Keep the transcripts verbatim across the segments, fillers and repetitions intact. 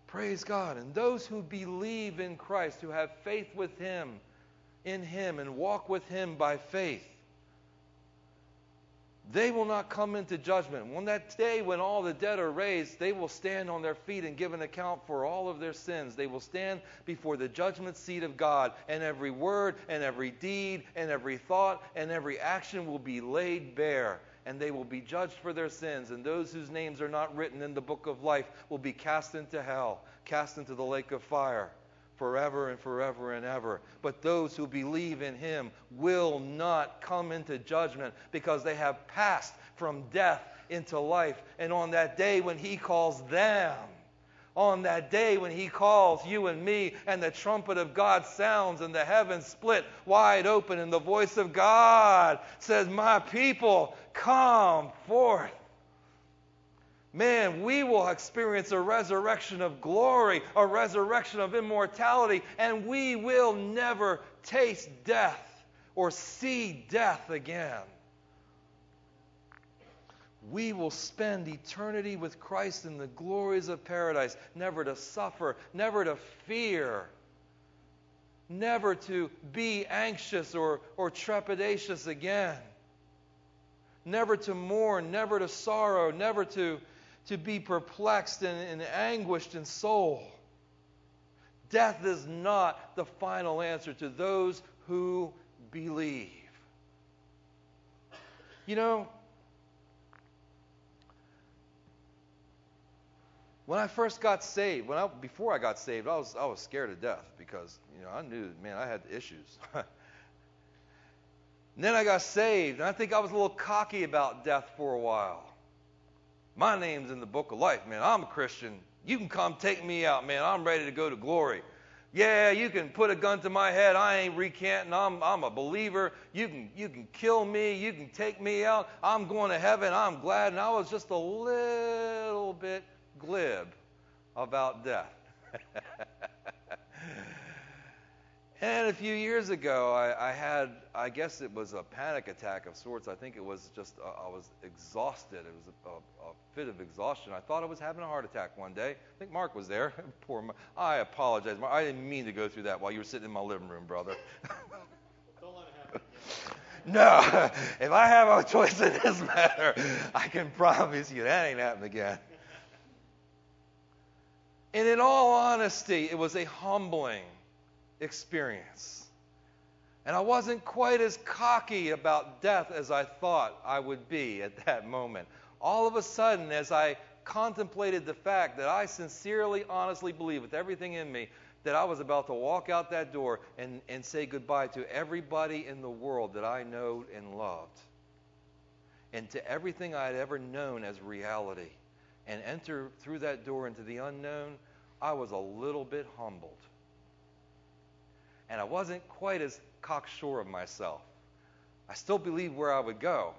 Praise God. And those who believe in Christ, who have faith with Him, in Him, and walk with Him by faith, they will not come into judgment. When that day when all the dead are raised, they will stand on their feet and give an account for all of their sins. They will stand before the judgment seat of God, and every word and every deed and every thought and every action will be laid bare, and they will be judged for their sins. And those whose names are not written in the book of life will be cast into hell, cast into the lake of fire, forever and forever and ever. But those who believe in Him will not come into judgment, because they have passed from death into life. And on that day when He calls them, on that day when He calls you and me, and the trumpet of God sounds, and the heavens split wide open, and the voice of God says, "My people, come forth." Man, we will experience a resurrection of glory, a resurrection of immortality, and we will never taste death or see death again. We will spend eternity with Christ in the glories of paradise, never to suffer, never to fear, never to be anxious or, or trepidatious again, never to mourn, never to sorrow, never to to be perplexed and, and anguished in soul. Death is not the final answer to those who believe. You know, when I first got saved, when I, before I got saved, I was I was scared to death, because you know I knew, man, I had issues. And then I got saved, and I think I was a little cocky about death for a while. My name's in the book of life, man. I'm a Christian. You can come take me out, man. I'm ready to go to glory. Yeah, you can put a gun to my head. I ain't recanting. I'm I'm a believer. You can you can kill me. You can take me out. I'm going to heaven. I'm glad. And I was just a little bit glib about death. And a few years ago, I, I had, I guess it was a panic attack of sorts. I think it was just, uh, I was exhausted. It was a, a, a fit of exhaustion. I thought I was having a heart attack one day. I think Mark was there. Poor Mark. I apologize, Mark. I didn't mean to go through that while you were sitting in my living room, brother. Don't let it happen again. No. If I have a choice in this matter, I can promise you that ain't happening again. And in all honesty, it was a humbling experience. And I wasn't quite as cocky about death as I thought I would be at that moment. All of a sudden, as I contemplated the fact that I sincerely, honestly believe with everything in me that I was about to walk out that door and, and say goodbye to everybody in the world that I know and loved, and to everything I had ever known as reality, and enter through that door into the unknown, I was a little bit humbled. And I wasn't quite as cocksure of myself. I still believed where I would go.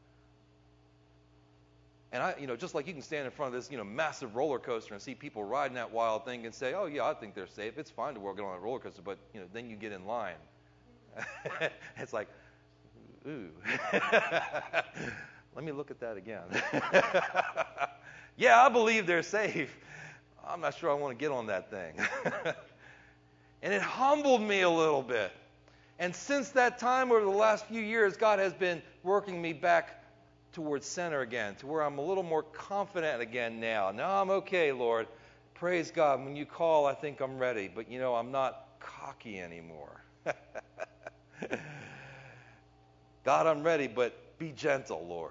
And I, you know, just like you can stand in front of this, you know, massive roller coaster and see people riding that wild thing and say, "Oh yeah, I think they're safe. It's fine to get on a roller coaster," but you know, then you get in line. It's like, ooh. Let me look at that again. Yeah, I believe they're safe. I'm not sure I want to get on that thing. And it humbled me a little bit. And since that time, over the last few years, God has been working me back towards center again, to where I'm a little more confident again now. Now I'm okay, Lord. Praise God. When you call, I think I'm ready. But, you know, I'm not cocky anymore. God, I'm ready, but be gentle, Lord.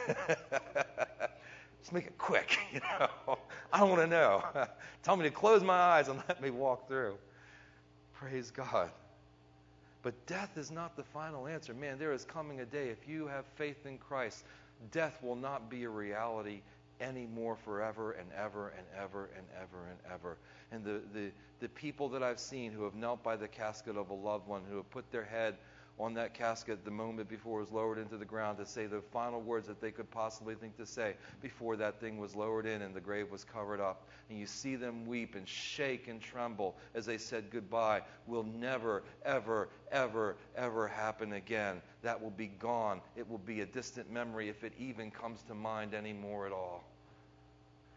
Just make it quick, you know. I don't want to know. Tell me to close my eyes and let me walk through. Praise God. But death is not the final answer. Man, there is coming a day, if you have faith in Christ, death will not be a reality anymore forever and ever and ever and ever and ever. And the, the, the people that I've seen who have knelt by the casket of a loved one, who have put their head on that casket the moment before it was lowered into the ground to say the final words that they could possibly think to say before that thing was lowered in and the grave was covered up. And you see them weep and shake and tremble as they said goodbye. Will never, ever, ever, ever happen again. That will be gone. It will be a distant memory if it even comes to mind anymore at all.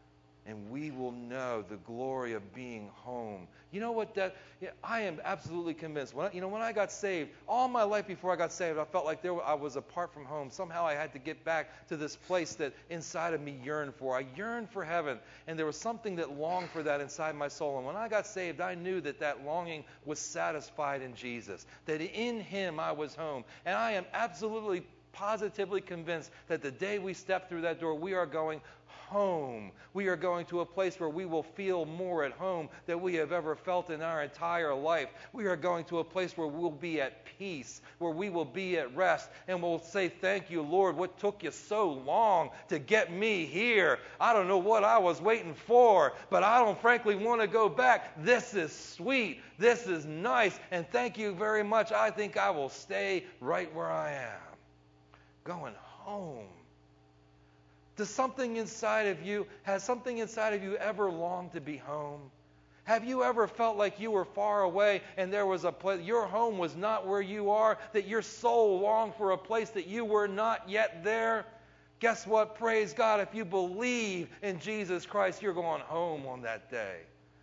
and we will know the glory of being home. You know what that, yeah, I am absolutely convinced. When I, you know, when I got saved, all my life before I got saved, I felt like there I was apart from home. Somehow I had to get back to this place that inside of me yearned for. I yearned for heaven, and there was something that longed for that inside my soul. And when I got saved, I knew that that longing was satisfied in Jesus, that in Him I was home. And I am absolutely, positively convinced that the day we step through that door, we are going home. We are going to a place where we will feel more at home than we have ever felt in our entire life. We are going to a place where we'll be at peace, where we will be at rest, and we'll say, thank you, Lord. What took you so long to get me here? I don't know what I was waiting for, but I don't frankly want to go back. This is sweet. This is nice, and thank you very much. I think I will stay right where I am. Going home. Does something inside of you, has something inside of you ever longed to be home? Have you ever felt like you were far away and there was a place, your home was not where you are, that your soul longed for a place that you were not yet there? Guess what? Praise God. If you believe in Jesus Christ, you're going home on that day.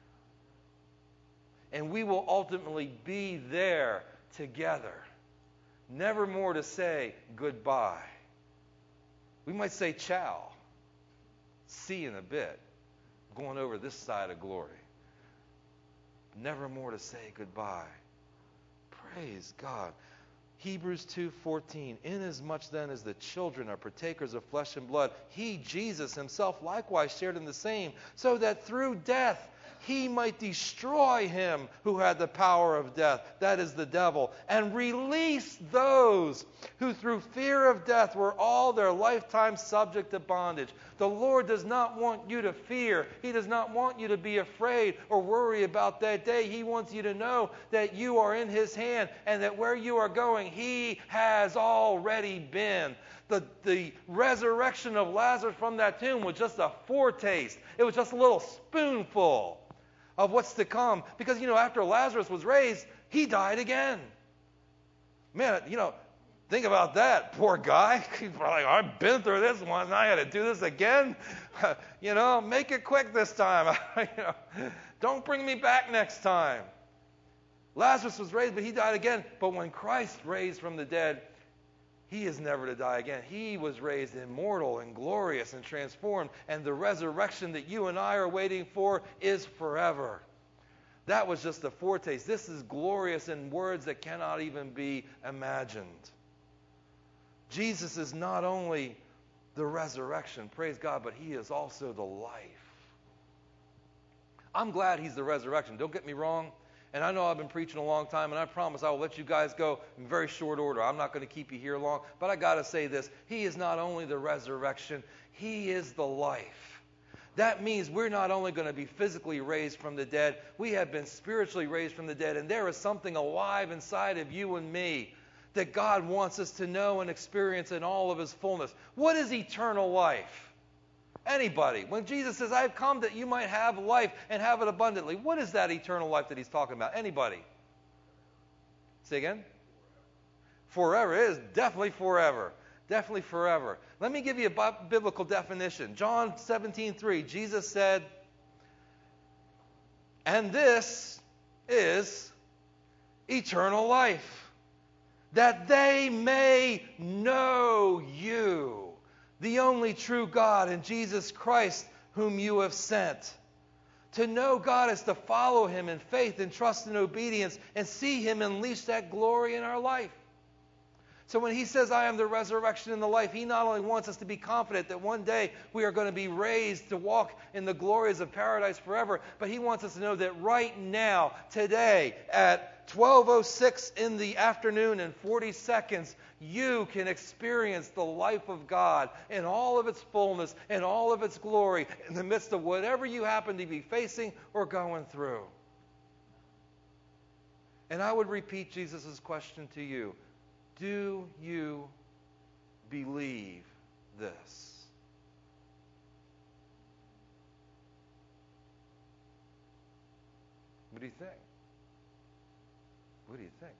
And we will ultimately be there together. Never more to say goodbye. We might say ciao. See you in a bit. Going over this side of glory. Never more to say goodbye. Praise God. Hebrews two fourteen. Inasmuch then as the children are partakers of flesh and blood, He, Jesus Himself, likewise shared in the same, so that through death He might destroy him who had the power of death, that is the devil, and release those who through fear of death were all their lifetime subject to bondage. The Lord does not want you to fear. He does not want you to be afraid or worry about that day. He wants you to know that you are in His hand and that where you are going, He has already been. The, the resurrection of Lazarus from that tomb was just a foretaste. It was just a little spoonful of what's to come. Because, you know, after Lazarus was raised, he died again. Man, you know, think about that. Poor guy. He's probably like, I've been through this once, and I got to do this again. You know, make it quick this time. You know, don't bring me back next time. Lazarus was raised, but he died again. But when Christ raised from the dead, He is never to die again. He was raised immortal and glorious and transformed. And the resurrection that you and I are waiting for is forever. That was just a foretaste. This is glorious in words that cannot even be imagined. Jesus is not only the resurrection, praise God, but He is also the life. I'm glad He's the resurrection. Don't get me wrong. And I know I've been preaching a long time, and I promise I will let you guys go in very short order. I'm not going to keep you here long, but I got to say this. He is not only the resurrection, He is the life. That means we're not only going to be physically raised from the dead, we have been spiritually raised from the dead, and there is something alive inside of you and me that God wants us to know and experience in all of His fullness. What is eternal life? Anybody. When Jesus says, I've come that you might have life and have it abundantly, what is that eternal life that He's talking about? Anybody? Say again? Forever. It is definitely forever. Definitely forever. Let me give you a biblical definition. John seventeen three, Jesus said, and this is eternal life, that they may know you, the only true God, and Jesus Christ, whom you have sent. To know God is to follow Him in faith and trust and obedience and see Him unleash that glory in our life. So when He says, I am the resurrection and the life, He not only wants us to be confident that one day we are going to be raised to walk in the glories of paradise forever, but He wants us to know that right now, today, at twelve oh six in the afternoon and forty seconds, you can experience the life of God in all of its fullness and all of its glory in the midst of whatever you happen to be facing or going through. And I would repeat Jesus' question to you. Do you believe this? What do you think? What do you think?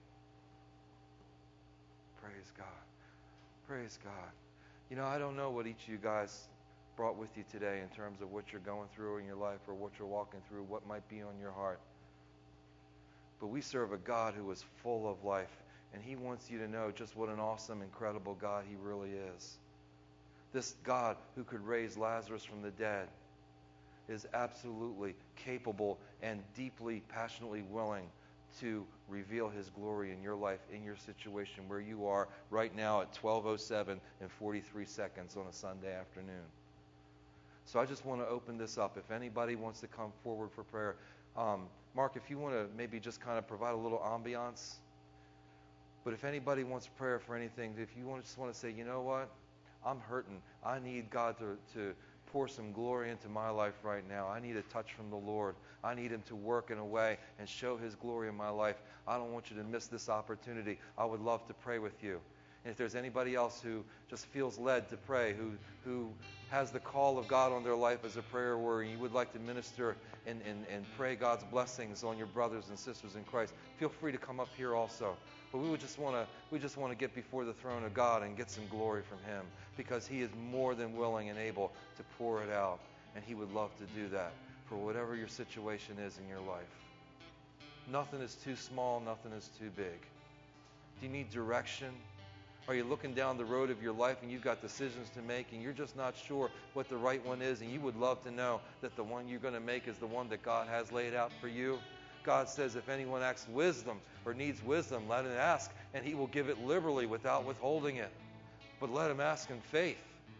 Praise God. Praise God. You know, I don't know what each of you guys brought with you today in terms of what you're going through in your life or what you're walking through, what might be on your heart. But we serve a God who is full of life, and He wants you to know just what an awesome, incredible God He really is. This God who could raise Lazarus from the dead is absolutely capable and deeply, passionately willing to reveal His glory in your life, in your situation where you are right now at twelve oh seven and forty-three seconds on a Sunday afternoon. So I just want to open this up. If anybody wants to come forward for prayer, um, Mark, if you want to maybe just kind of provide a little ambiance. But if anybody wants prayer for anything, if you want, just want to say, you know what? I'm hurting. I need God to, to pour some glory into my life right now. I need a touch from the Lord. I need Him to work in a way and show His glory in my life. I don't want you to miss this opportunity. I would love to pray with you. And if there's anybody else who just feels led to pray, who who has the call of God on their life as a prayer warrior, you would like to minister and, and, and pray God's blessings on your brothers and sisters in Christ, feel free to come up here also. But we would just want to we just want to get before the throne of God and get some glory from Him, because He is more than willing and able to pour it out, and He would love to do that for whatever your situation is in your life. Nothing is too small, nothing is too big. Do you need direction? Are you looking down the road of your life and you've got decisions to make and you're just not sure what the right one is, and you would love to know that the one you're going to make is the one that God has laid out for you? God says if anyone asks wisdom or needs wisdom, let him ask, and He will give it liberally without withholding it. But let him ask in faith.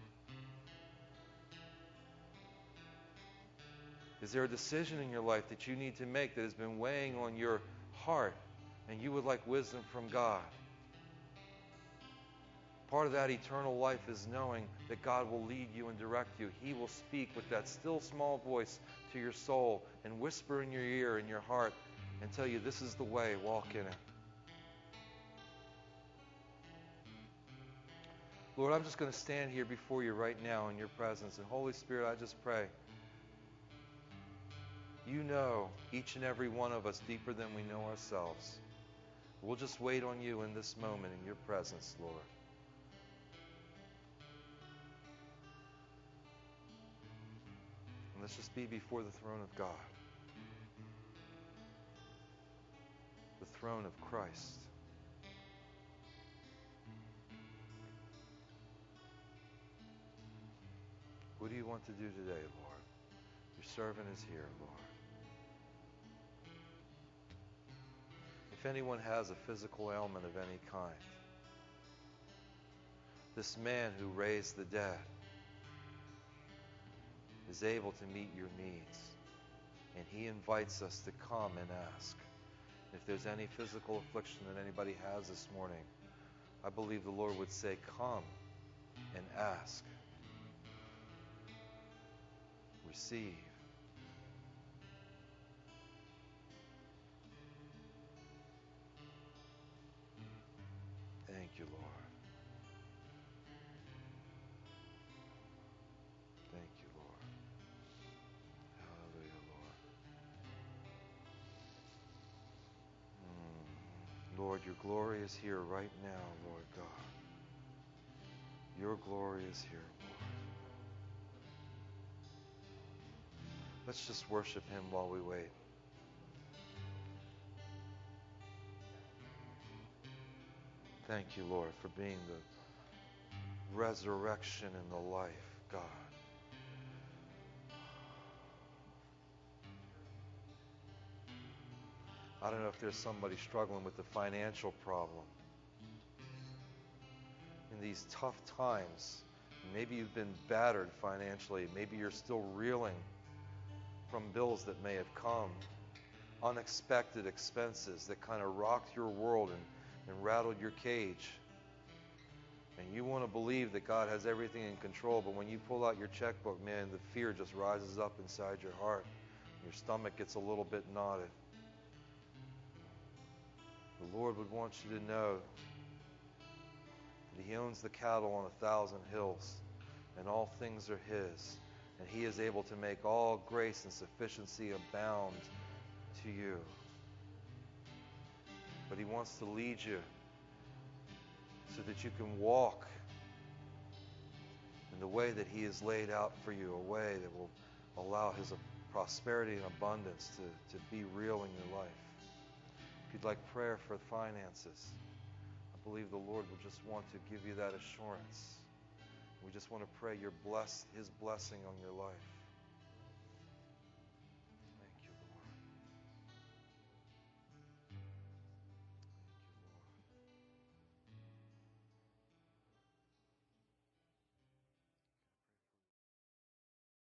Is there a decision in your life that you need to make that has been weighing on your heart and you would like wisdom from God? Part of that eternal life is knowing that God will lead you and direct you. He will speak with that still small voice to your soul and whisper in your ear, in your heart, and tell you, this is the way, walk in it. Lord, I'm just going to stand here before you right now in your presence. And Holy Spirit, I just pray, you know each and every one of us deeper than we know ourselves. We'll just wait on you in this moment in your presence, Lord. And let's just be before the throne of God. The throne of Christ. What do you want to do today, Lord? Your servant is here, Lord. If anyone has a physical ailment of any kind, this man who raised the dead is able to meet your needs. And He invites us to come and ask. If there's any physical affliction that anybody has this morning, I believe the Lord would say, come and ask. Receive. Thank you, Lord. Thank you, Lord. Hallelujah, Lord. Mm. Lord, your glory is here right now, Lord God. Your glory is here, Lord. Let's just worship Him while we wait. Thank you, Lord, for being the resurrection and the life, God. I don't know if there's somebody struggling with a financial problem. In these tough times, maybe you've been battered financially. Maybe you're still reeling from bills that may have come, unexpected expenses that kind of rocked your world and, and rattled your cage. And you want to believe that God has everything in control, but when you pull out your checkbook, man, the fear just rises up inside your heart. Your stomach gets a little bit knotted. The Lord would want you to know that He owns the cattle on a thousand hills, and all things are His. And He is able to make all grace and sufficiency abound to you. But He wants to lead you so that you can walk and the way that He has laid out for you, a way that will allow His prosperity and abundance to, to be real in your life. If you'd like prayer for finances, I believe the Lord will just want to give you that assurance. We just want to pray your bless, His blessing on your life.